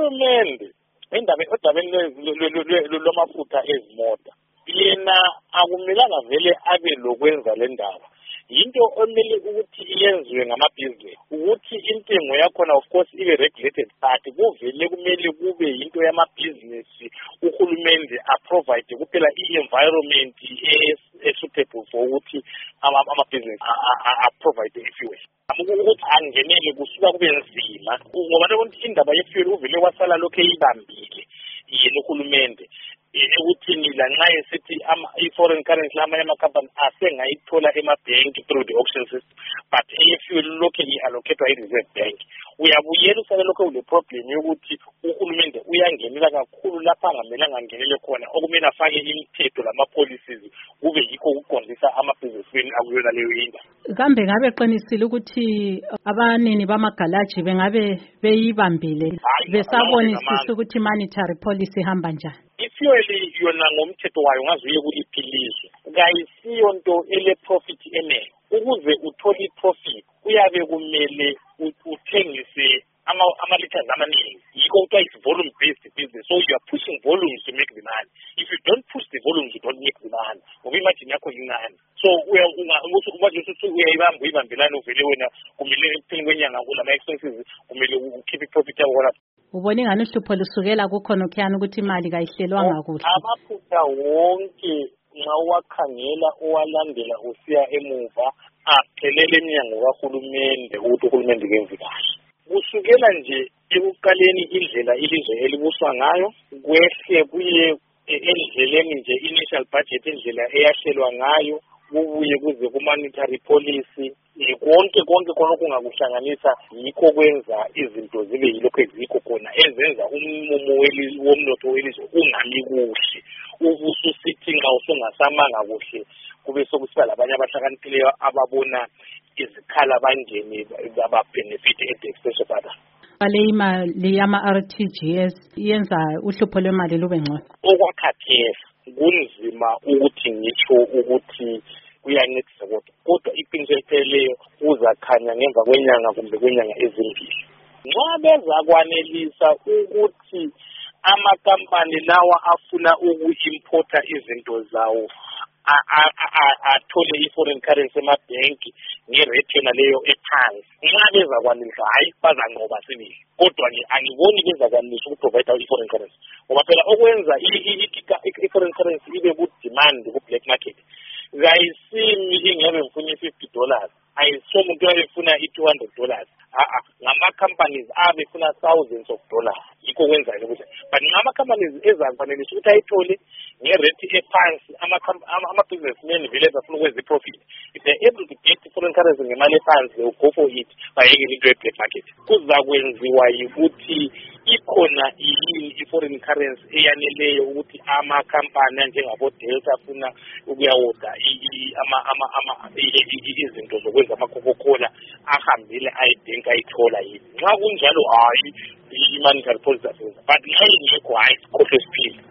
uhulumende odabeni lwamafutha ezimota yena akumelanga vele abe lokwenza le ndaba. Yinto omele ukuthi iyenziwe ngamabhizinesi ukuthi intengo yakhona of course ibe regulated, but kuvele kumele kube yinto yamabhizinesi. Uhulumende aprovide kuphela i-environment suitable for ukuthi amabhizinesi aprovide i-fuel. Ukuthi angenele kusuka kube nzima ngoba ukuthi indaba ye-fuel uvele wasala lokho eyibambile yena uhulumende ekuthini lanxa esithi i-foreign currency lamanye amakhampani asengayithola emabhenki through the auction system, but i-fuel lokhu i-allocatwa i-reserve bank. Uyabuyela usale lokho kule problem yokuthi uhulumende uyangenela kakhulu lapha angamelanga angenele khona, okumele afake imithetho lama-policies kube yikho ukuqondisa amabhizinesini akuyona leyo into. Kambe ngabe qinisile ukuthi abanini bamagalaji bengabe beyibambile besabonisisa ukuthi monetary policy ihamba njani? I-fuel yona ngomthetho wayo ngazuye kuliphilizwe kayisiyo nto ele-profit enele. Ukuze uthole i-profit kuyabe kumele uthengise ama-liters amaningi. Yikho kuthiwa is volume based business, so you are pushing volumes to make the money. If you don't push the volumes you don't make the money. Ngoba imagine yakho incane, so uyayibambelana uvele wena kumele ekupheni kwenyanga kulama expenses kumele ukhiphe i-profit yakho lapho. Ubone ngani uhlupho lusukela kukhona okhuyana ukuthi imali kayihlelwanga kuhle? Amafutha wonke nxa uwakhangela owalandela usiya emuva aphelele eminyango kahulumende ukuthi uhulumende kenze kahle. Kusukela nje ekuqaleni indlela ilizwe elibuswa ngayo kwehle kuye endleleni nje initial budget indlela eyahlelwa ngayo kubuye kuze ku-monetary policy konke khona okungakuhlanganisa yikho kwenza izinto zibe yilokho ezikho khona ezenza umumo womnotho welizwe ungami kuhle. Ubususithi nxa usungasamanga kuhle kube sokusiba labanye abahlakaniphileyo ababona izikhala bangene ababhenefit at the expense of others. Le imali yama-RTGS yenza uhlupho lwemali lube ngcono. Okwakhathesi kunzima ukuthi ngitsho ukuthi kuyancedisa kodwa iqiniso elipheleleyo kuzakhanya ngemva kwenyanga kumbe kwenyanga ezimbili. Nxa bezakwanelisa ukuthi amakampani lawa afuna uku-importa izinto zawo athole i-foreign currency emabhenki ngerate yona leyo ephansi, nxa bezakwanelisa hayi bazanqoba sibili, kodwa-ke angiboni bezakwanelisa ukuprovide i-foreign currency ngoba phela okwenza i-foreign currency ibe ku-demand ku-black market kayisimi ingabe ngifuna $50, ayisomuntu uyabefuna $200. Ngama-companies abefuna thousands of dollars. Yikho kwenzayo ukuthi but ngama-companies ezakwanelisa ukuthi ayithole ngerate ephansi, ama-businessmen vele bafuna ukwenza i-profit. If they're able to get foreign currency ngemali ephansi, they will go for it bayekele into ye-black market. Kuzakwenziwa yikuthi ikhona yini i-foreign currency eyaneleyo ukuthi ama-company njengabo-Delta afuna ukuyawoda izinto zokwenza ama-Coca-Cola ahambile ayidinga ayithola yini. Nxa kunjalo hayi i-monetary policy asenza, but nxa ingekho hayi khohlwe siphila.